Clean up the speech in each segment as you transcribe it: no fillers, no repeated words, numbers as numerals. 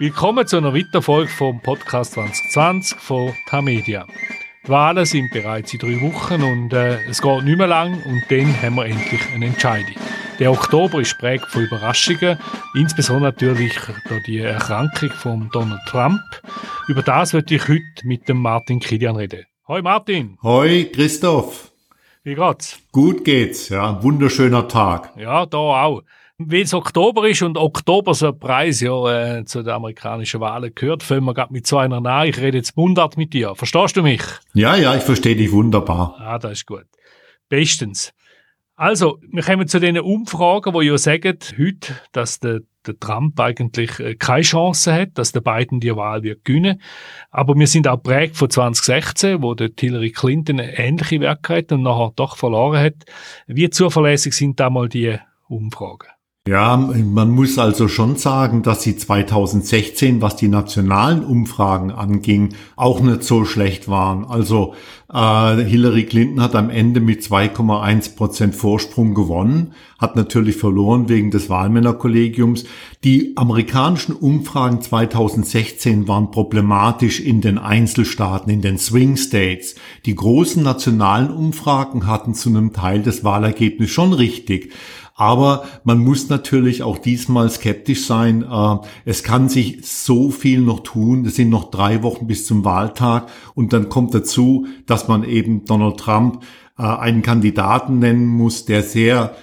Willkommen zu einer weiteren Folge vom Podcast 2020 von Tamedia. Die Wahlen sind bereits in 3 Wochen und es geht nicht mehr lang und dann haben wir endlich eine Entscheidung. Der Oktober ist geprägt von Überraschungen, insbesondere natürlich durch die Erkrankung von Donald Trump. Über das möchte ich heute mit dem Martin Kilian reden. Hoi Martin. Hoi Christoph. Wie geht's? Gut geht's, ja, wunderschöner Tag. Ja, da auch. Weil es Oktober ist und Oktober Surprise ja zu den amerikanischen Wahlen gehört, fangen wir gerade mit so einer an. Ich rede jetzt Mundart mit dir. Verstehst du mich? Ja, ich verstehe dich wunderbar. Ah, das ist gut. Bestens. Also, wir kommen zu den Umfragen, die ja sagen, heute, dass der Trump eigentlich keine Chance hat, dass der Biden die Wahl wird gewinnen. Aber wir sind auch geprägt von 2016, wo der Hillary Clinton eine ähnliche Werke hat und nachher doch verloren hat. Wie zuverlässig sind da mal die Umfragen? Ja, man muss also schon sagen, dass sie 2016, was die nationalen Umfragen anging, auch nicht so schlecht waren. Also Hillary Clinton hat am Ende mit 2,1% Vorsprung gewonnen, hat natürlich verloren wegen des Wahlmännerkollegiums. Die amerikanischen Umfragen 2016 waren problematisch in den Einzelstaaten, in den Swing States. Die großen nationalen Umfragen hatten zu einem Teil das Wahlergebnis schon richtig. Aber man muss natürlich auch diesmal skeptisch sein. Es kann sich so viel noch tun. Es sind noch 3 Wochen bis zum Wahltag. Und dann kommt dazu, dass man eben Donald Trump einen Kandidaten nennen muss, der sehr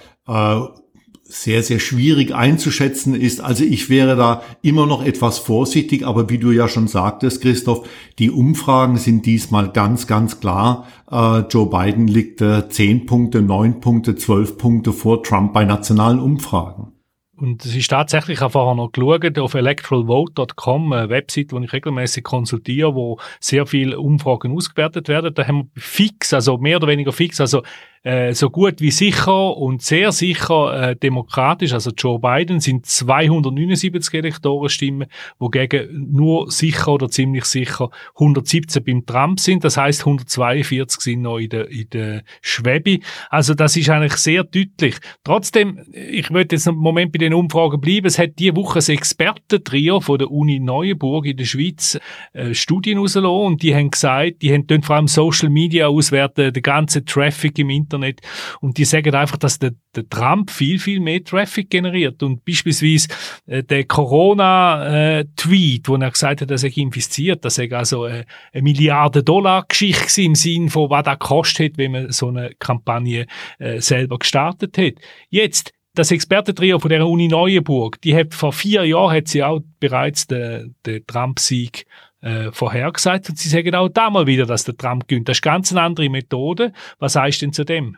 schwierig einzuschätzen ist. Also ich wäre da immer noch etwas vorsichtig, aber wie du ja schon sagtest, Christoph, die Umfragen sind diesmal ganz, ganz klar. Joe Biden liegt 10 Punkte, 9 Punkte, 12 Punkte vor Trump bei nationalen Umfragen. Und es ist tatsächlich, ich habe vorher noch geschaut, auf electoralvote.com, eine Website, die ich regelmäßig konsultiere, wo sehr viele Umfragen ausgewertet werden. Da haben wir fix, also mehr oder weniger fix, also so gut wie sicher und sehr sicher demokratisch, also Joe Biden, sind 279 Elektorenstimmen, wogegen nur sicher oder ziemlich sicher 117 beim Trump sind. Das heisst, 142 sind noch in der Schwebe. Also das ist eigentlich sehr deutlich. Trotzdem, ich möchte jetzt einen Moment bei den Umfragen bleiben. Es hat diese Woche ein Expertentrio von der Uni Neuenburg in der Schweiz Studien rausgelassen und die haben gesagt, die haben dort vor allem Social Media auswerten, den ganzen Traffic im Internet, und die sagen einfach, dass der Trump viel, viel mehr Traffic generiert und beispielsweise der Corona-Tweet, wo er gesagt hat, dass er infiziert, das sei also eine $1 Milliarden-Geschichte im Sinn von, was das kostet, wenn man so eine Kampagne selber gestartet hat. Jetzt, das Expertentrio von der Uni Neuenburg, die hat vor 4 Jahren hat sie auch bereits den Trump-Sieg vorhergesagt und sie sagen auch damals wieder, dass der Trump gewinnt. Das ist ganz eine andere Methode. Was sagst du denn zu dem?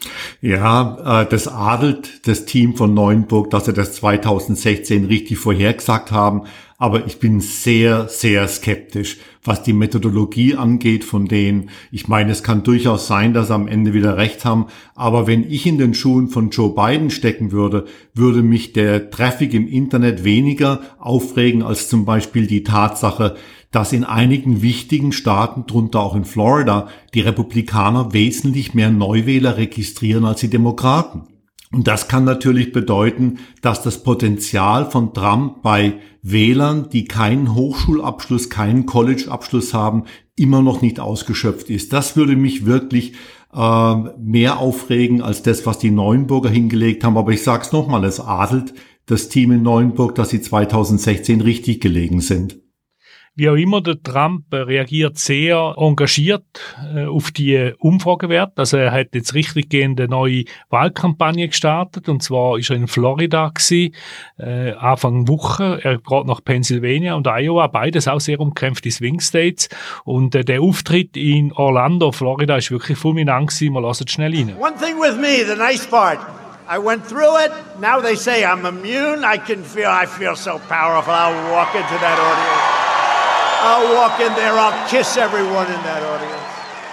Ja, das adelt das Team von Neuenburg, dass sie das 2016 richtig vorhergesagt haben. Aber ich bin sehr, sehr skeptisch, was die Methodologie angeht von denen. Ich meine, es kann durchaus sein, dass sie am Ende wieder recht haben. Aber wenn ich in den Schuhen von Joe Biden stecken würde, würde mich der Traffic im Internet weniger aufregen als zum Beispiel die Tatsache, dass in einigen wichtigen Staaten, darunter auch in Florida, die Republikaner wesentlich mehr Neuwähler registrieren als die Demokraten. Und das kann natürlich bedeuten, dass das Potenzial von Trump bei Wählern, die keinen Hochschulabschluss, keinen College-Abschluss haben, immer noch nicht ausgeschöpft ist. Das würde mich wirklich mehr aufregen als das, was die Neuenburger hingelegt haben. Aber ich sage es nochmal, es adelt das Team in Neuenburg, dass sie 2016 richtig gelegen sind. Wie auch immer, der Trump reagiert sehr engagiert auf die Umfragewerte. Also er hat jetzt richtiggehende neue Wahlkampagne gestartet, und zwar ist er in Florida gewesen, Anfang Woche. Er geht nach Pennsylvania und Iowa, beides auch sehr umkämpfte Swing States. Und der Auftritt in Orlando, Florida, ist wirklich fulminant gewesen. Wir hören schnell rein. One thing with me, the nice part. I went through it. Now they say I'm immune. I feel so powerful. I'll walk into that audience. I'll walk in there, I'll kiss everyone in that audience.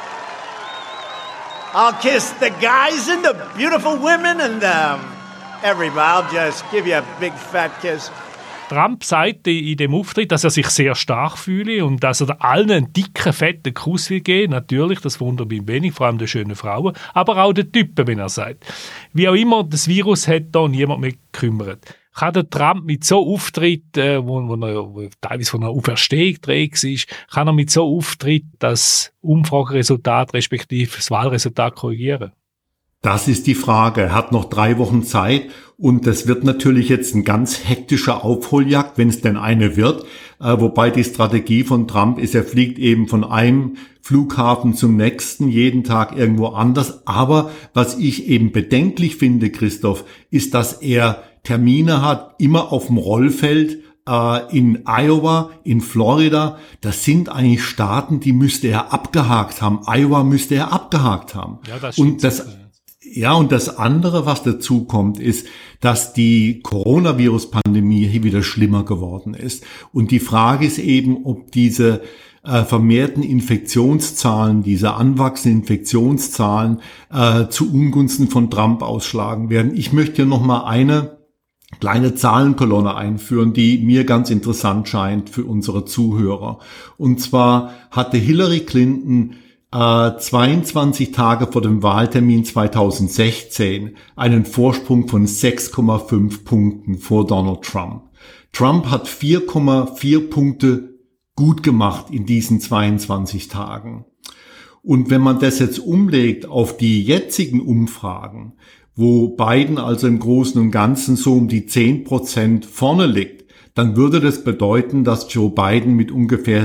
I'll kiss the guys and the beautiful women and everybody. I'll just give you a big fat kiss. Trump sagte in dem Auftritt, dass er sich sehr stark fühle und dass er allen einen dicken, fetten Kuss will geben. Natürlich, das wundert mich wenig, vor allem den schönen Frauen, aber auch den Typen, wenn er sagt. Wie auch immer, das Virus hat da niemand mehr gekümmert. Kann der Trump mit so Auftritt, wo teilweise von einer Auferstehung trägt ist, kann er mit so Auftritt das Umfrageresultat respektive das Wahlresultat korrigieren? Das ist die Frage. Er hat noch 3 Wochen Zeit und das wird natürlich jetzt ein ganz hektischer Aufholjagd, wenn es denn eine wird. Wobei die Strategie von Trump ist, er fliegt eben von einem Flughafen zum nächsten, jeden Tag irgendwo anders. Aber was ich eben bedenklich finde, Christoph, ist, dass er Termine hat, immer auf dem Rollfeld, in Iowa, in Florida. Das sind eigentlich Staaten, die müsste er abgehakt haben. Iowa müsste er abgehakt haben. Ja, das stimmt. Und das andere, was dazu kommt, ist, dass die Coronavirus-Pandemie hier wieder schlimmer geworden ist. Und die Frage ist eben, ob diese vermehrten Infektionszahlen, diese anwachsenden Infektionszahlen zu Ungunsten von Trump ausschlagen werden. Ich möchte hier nochmal eine kleine Zahlenkolonne einführen, die mir ganz interessant scheint für unsere Zuhörer. Und zwar hatte Hillary Clinton 22 Tage vor dem Wahltermin 2016 einen Vorsprung von 6,5 Punkten vor Donald Trump. Trump hat 4,4 Punkte gut gemacht in diesen 22 Tagen. Und wenn man das jetzt umlegt auf die jetzigen Umfragen, wo Biden also im Großen und Ganzen so um die 10% vorne liegt, dann würde das bedeuten, dass Joe Biden mit ungefähr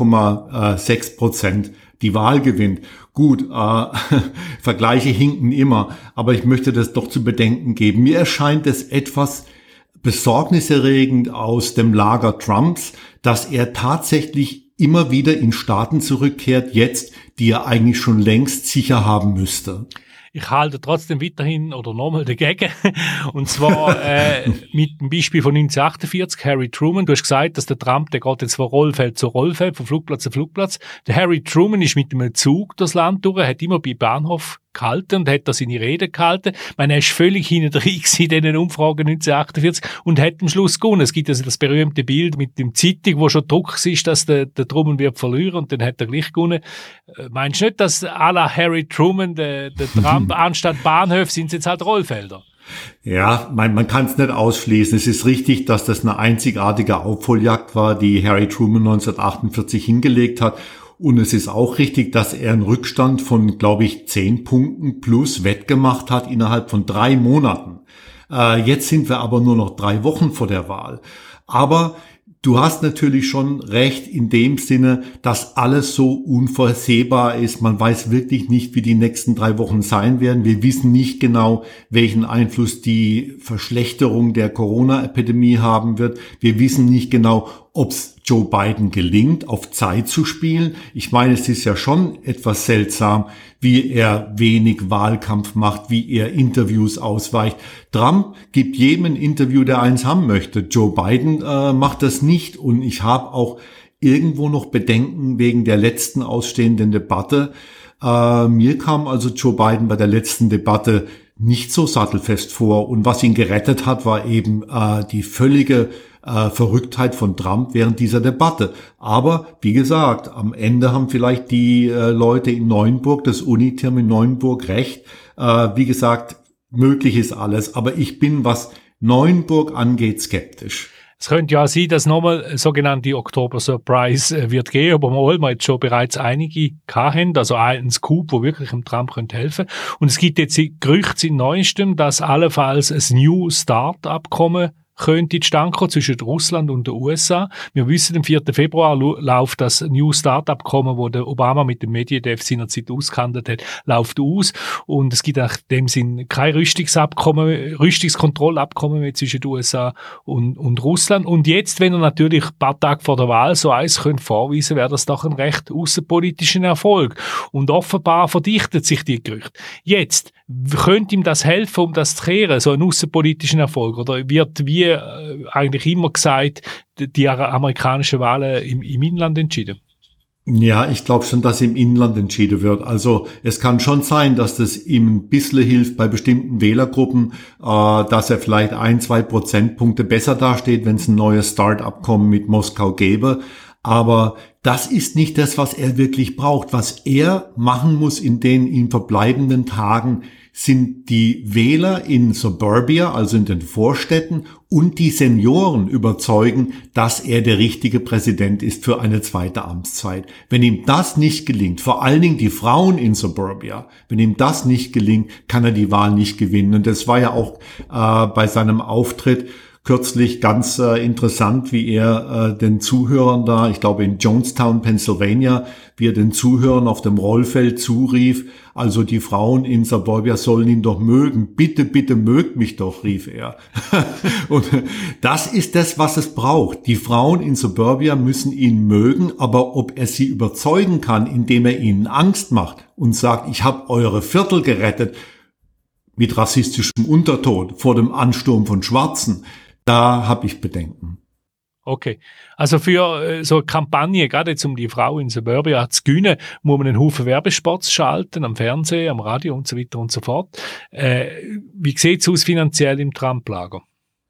6,6% die Wahl gewinnt. Gut, Vergleiche hinken immer, aber ich möchte das doch zu bedenken geben. Mir erscheint es etwas besorgniserregend aus dem Lager Trumps, dass er tatsächlich immer wieder in Staaten zurückkehrt, jetzt, die er eigentlich schon längst sicher haben müsste. Ich halte trotzdem weiterhin oder nochmal dagegen. Und zwar mit dem Beispiel von 1948, Harry Truman. Du hast gesagt, dass der Trump, der geht jetzt von Rollfeld zu Rollfeld, von Flugplatz zu Flugplatz. Der Harry Truman ist mit einem Zug durchs Land durch, hat immer bei Bahnhof gehalten und hat da seine Rede gehalten. Ich meine, er ist völlig hintendrein in diesen Umfragen 1948 und hat am Schluss gewonnen. Es gibt also das berühmte Bild mit dem Zeitung, wo schon Druck ist, dass der Truman wird verlieren und dann hat er gleich gewonnen. Meinst du nicht, dass à la Harry Truman, der Trump, anstatt Bahnhöfe sind es jetzt halt Rollfelder? Ja, man kann es nicht ausschließen. Es ist richtig, dass das eine einzigartige Aufholjagd war, die Harry Truman 1948 hingelegt hat. Und es ist auch richtig, dass er einen Rückstand von, glaube ich, 10 Punkten plus wettgemacht hat innerhalb von 3 Monaten. Jetzt sind wir aber nur noch 3 Wochen vor der Wahl. Aber du hast natürlich schon recht in dem Sinne, dass alles so unvorhersehbar ist. Man weiß wirklich nicht, wie die nächsten 3 Wochen sein werden. Wir wissen nicht genau, welchen Einfluss die Verschlechterung der Corona-Epidemie haben wird. Wir wissen nicht genau, ob es Joe Biden gelingt, auf Zeit zu spielen. Ich meine, es ist ja schon etwas seltsam, wie er wenig Wahlkampf macht, wie er Interviews ausweicht. Trump gibt jedem ein Interview, der eins haben möchte. Joe Biden macht das nicht. Und ich habe auch irgendwo noch Bedenken wegen der letzten ausstehenden Debatte. Mir kam also Joe Biden bei der letzten Debatte nicht so sattelfest vor. Und was ihn gerettet hat, war eben die völlige Verrücktheit von Trump während dieser Debatte. Aber wie gesagt, am Ende haben vielleicht die Leute in Neuenburg, das Uniterm in Neuenburg recht. Wie gesagt, möglich ist alles. Aber ich bin, was Neuenburg angeht, skeptisch. Es könnte ja sein, dass nochmal eine sogenannte Oktober-Surprise wird geben, aber wir jetzt schon bereits einige haben, also einen Scoop, der wirklich dem Trump helfen könnte. Und es gibt jetzt Gerüchte in Neuestem, dass allenfalls ein New Start-Abkommen könnte zustande kommen zwischen Russland und den USA. Wir wissen, am 4. Februar läuft das New Start-Abkommen, wo der Obama mit dem Medvedev seinerzeit ausgehandelt hat, läuft aus. Und es gibt auch in dem Sinn kein Rüstungskontrollabkommen mehr zwischen den USA und Russland. Und jetzt, wenn er natürlich ein paar Tage vor der Wahl so eins könnte vorweisen, wäre das doch ein recht außenpolitischen Erfolg. Und offenbar verdichtet sich die Gerüchte. Jetzt, könnte ihm das helfen, um das zu kehren, so einen außenpolitischen Erfolg? Oder wird, wie eigentlich immer gesagt, die amerikanischen Wahlen im Inland entschieden? Ja, ich glaube schon, dass im Inland entschieden wird. Also es kann schon sein, dass das ihm ein bisschen hilft bei bestimmten Wählergruppen, dass er vielleicht 1-2 Prozentpunkte besser dasteht, wenn es ein neues Start-Abkommen mit Moskau gäbe. Aber das ist nicht das, was er wirklich braucht. Was er machen muss in den ihm verbleibenden Tagen, sind die Wähler in Suburbia, also in den Vorstädten, und die Senioren überzeugen, dass er der richtige Präsident ist für eine zweite Amtszeit. Wenn ihm das nicht gelingt, vor allen Dingen die Frauen in Suburbia, wenn ihm das nicht gelingt, kann er die Wahl nicht gewinnen. Und das war ja auch bei seinem Auftritt kürzlich ganz interessant, wie er den Zuhörern da, ich glaube in Jonestown, Pennsylvania, wie er den Zuhörern auf dem Rollfeld zurief, also die Frauen in Suburbia sollen ihn doch mögen. Bitte, bitte mögt mich doch, rief er. Und das ist das, was es braucht. Die Frauen in Suburbia müssen ihn mögen, aber ob er sie überzeugen kann, indem er ihnen Angst macht und sagt, ich habe eure Viertel gerettet, mit rassistischem Unterton vor dem Ansturm von Schwarzen, da habe ich Bedenken. Okay, also für so eine Kampagne, gerade jetzt um die Frau in Suburbia zu gewinnen, muss man einen Haufen Werbespots schalten, am Fernsehen, am Radio und so weiter und so fort. Wie sieht es aus finanziell im Trump-Lager?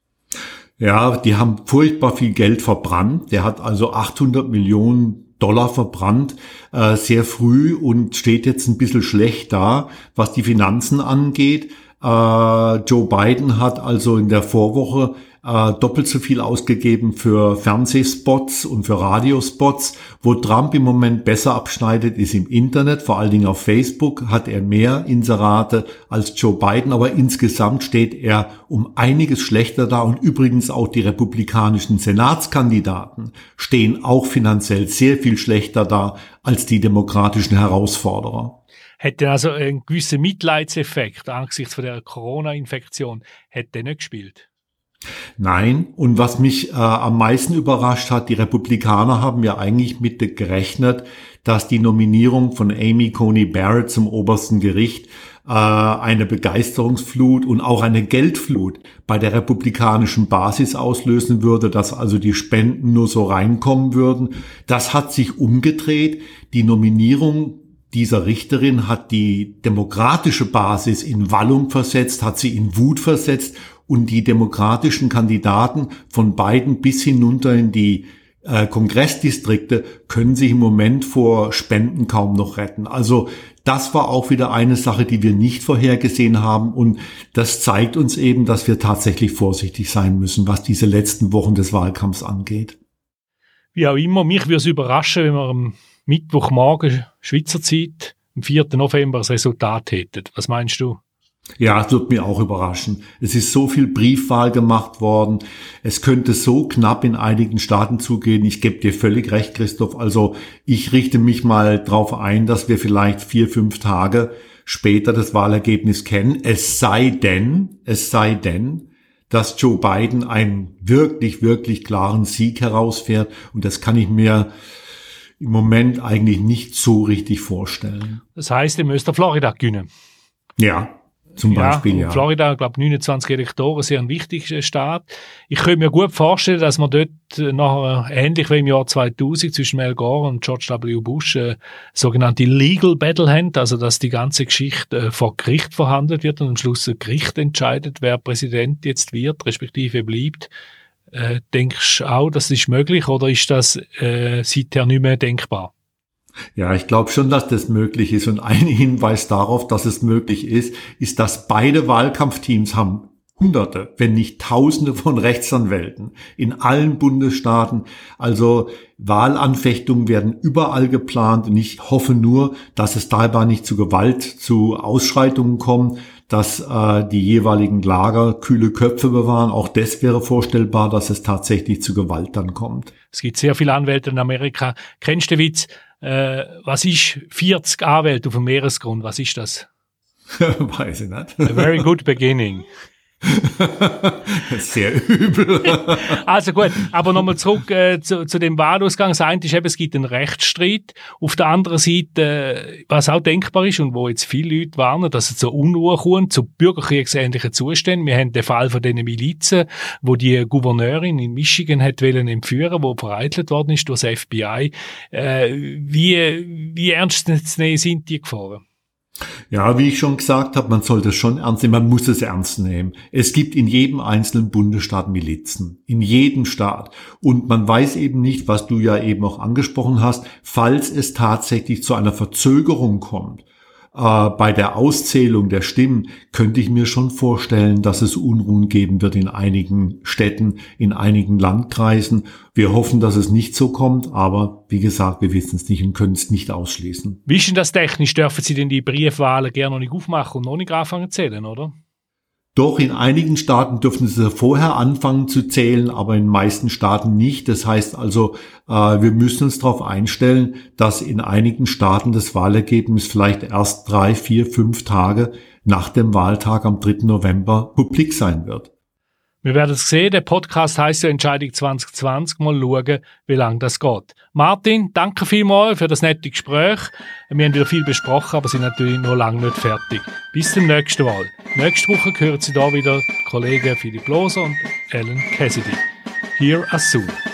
Ja, die haben furchtbar viel Geld verbrannt. Der hat also 800 Millionen Dollar verbrannt, sehr früh und steht jetzt ein bisschen schlecht da, was die Finanzen angeht. Joe Biden hat also in der Vorwoche doppelt so viel ausgegeben für Fernsehspots und für Radiospots. Wo Trump im Moment besser abschneidet, ist im Internet, vor allen Dingen auf Facebook hat er mehr Inserate als Joe Biden, aber insgesamt steht er um einiges schlechter da und übrigens auch die republikanischen Senatskandidaten stehen auch finanziell sehr viel schlechter da als die demokratischen Herausforderer. Hätte also einen gewissen Mitleidseffekt angesichts von der Corona-Infektion, hätte er nicht gespielt? Nein, und was mich am meisten überrascht hat, die Republikaner haben ja eigentlich mit gerechnet, dass die Nominierung von Amy Coney Barrett zum obersten Gericht eine Begeisterungsflut und auch eine Geldflut bei der republikanischen Basis auslösen würde, dass also die Spenden nur so reinkommen würden. Das hat sich umgedreht. Die Nominierung dieser Richterin hat die demokratische Basis in Wallung versetzt, hat sie in Wut versetzt und die demokratischen Kandidaten von Biden bis hinunter in die Kongressdistrikte können sich im Moment vor Spenden kaum noch retten. Also das war auch wieder eine Sache, die wir nicht vorhergesehen haben und das zeigt uns eben, dass wir tatsächlich vorsichtig sein müssen, was diese letzten Wochen des Wahlkampfs angeht. Wie auch immer, mich würde es überraschen, wenn wir am Mittwochmorgen Schweizer Zeit, am 4. November, das Resultat hätten. Was meinst du? Ja, es wird mir auch überraschen. Es ist so viel Briefwahl gemacht worden. Es könnte so knapp in einigen Staaten zugehen. Ich gebe dir völlig recht, Christoph. Also ich richte mich mal drauf ein, dass wir vielleicht 4-5 Tage später das Wahlergebnis kennen. Es sei denn, dass Joe Biden einen wirklich, wirklich klaren Sieg herausfährt. Und das kann ich mir im Moment eigentlich nicht so richtig vorstellen. Das heisst, ihr müsst Florida gewinnen. Ja. Zum Beispiel, ja. Florida, ich glaube 29 Elektoren, sehr ein wichtiger Staat. Ich könnte mir gut vorstellen, dass wir dort nachher, ähnlich wie im Jahr 2000 zwischen Al Gore und George W. Bush, sogenannte Legal Battle haben, also dass die ganze Geschichte vor Gericht verhandelt wird und am Schluss ein Gericht entscheidet, wer Präsident jetzt wird, respektive bleibt. Denkst du auch, das ist möglich oder ist das seither nicht mehr denkbar? Ja, ich glaube schon, dass das möglich ist. Und ein Hinweis darauf, dass es möglich ist, dass beide Wahlkampfteams haben Hunderte, wenn nicht Tausende von Rechtsanwälten in allen Bundesstaaten. Also Wahlanfechtungen werden überall geplant. Und ich hoffe nur, dass es dabei nicht zu Gewalt, zu Ausschreitungen kommt, dass die jeweiligen Lager kühle Köpfe bewahren. Auch das wäre vorstellbar, dass es tatsächlich zu Gewalt dann kommt. Es gibt sehr viele Anwälte in Amerika. Kennst du den Witz? Was ist 40 Anwälte auf dem Meeresgrund? Was ist das? Weiß ich nicht. A very good beginning. Sehr übel. Also gut, aber nochmal zurück zu dem Wahlausgang. Das eine ist eben, es gibt einen Rechtsstreit. Auf der anderen Seite, was auch denkbar ist und wo jetzt viele Leute warnen, dass es zu Unruhe kommt, zu bürgerkriegsähnlichen Zuständen. Wir haben den Fall von diesen Milizen, wo die Gouverneurin in Michigan hat wollen entführen, wo vereitelt worden ist durch das FBI. Wie ernst zu nehmen sind die Gefahren? Ja, wie ich schon gesagt habe, man sollte es schon ernst nehmen, man muss es ernst nehmen. Es gibt in jedem einzelnen Bundesstaat Milizen, in jedem Staat. Und man weiß eben nicht, was du ja eben auch angesprochen hast, falls es tatsächlich zu einer Verzögerung kommt, bei der Auszählung der Stimmen könnte ich mir schon vorstellen, dass es Unruhen geben wird in einigen Städten, in einigen Landkreisen. Wir hoffen, dass es nicht so kommt, aber wie gesagt, wir wissen es nicht und können es nicht ausschließen. Wie ist denn das technisch? Dürfen Sie denn die Briefwahlen gerne noch nicht aufmachen und noch nicht anfangen zu zählen, oder? Doch, in einigen Staaten dürfen sie vorher anfangen zu zählen, aber in den meisten Staaten nicht. Das heißt also, wir müssen uns darauf einstellen, dass in einigen Staaten das Wahlergebnis vielleicht erst 3, 4, 5 Tage nach dem Wahltag am 3. November publik sein wird. Wir werden es sehen. Der Podcast heisst ja Entscheidung 2020. Mal schauen, wie lange das geht. Martin, danke vielmals für das nette Gespräch. Wir haben wieder viel besprochen, aber sind natürlich noch lange nicht fertig. Bis zum nächsten Mal. Nächste Woche hören Sie da wieder die Kollegen Philipp Loser und Alan Cassidy. Here as soon.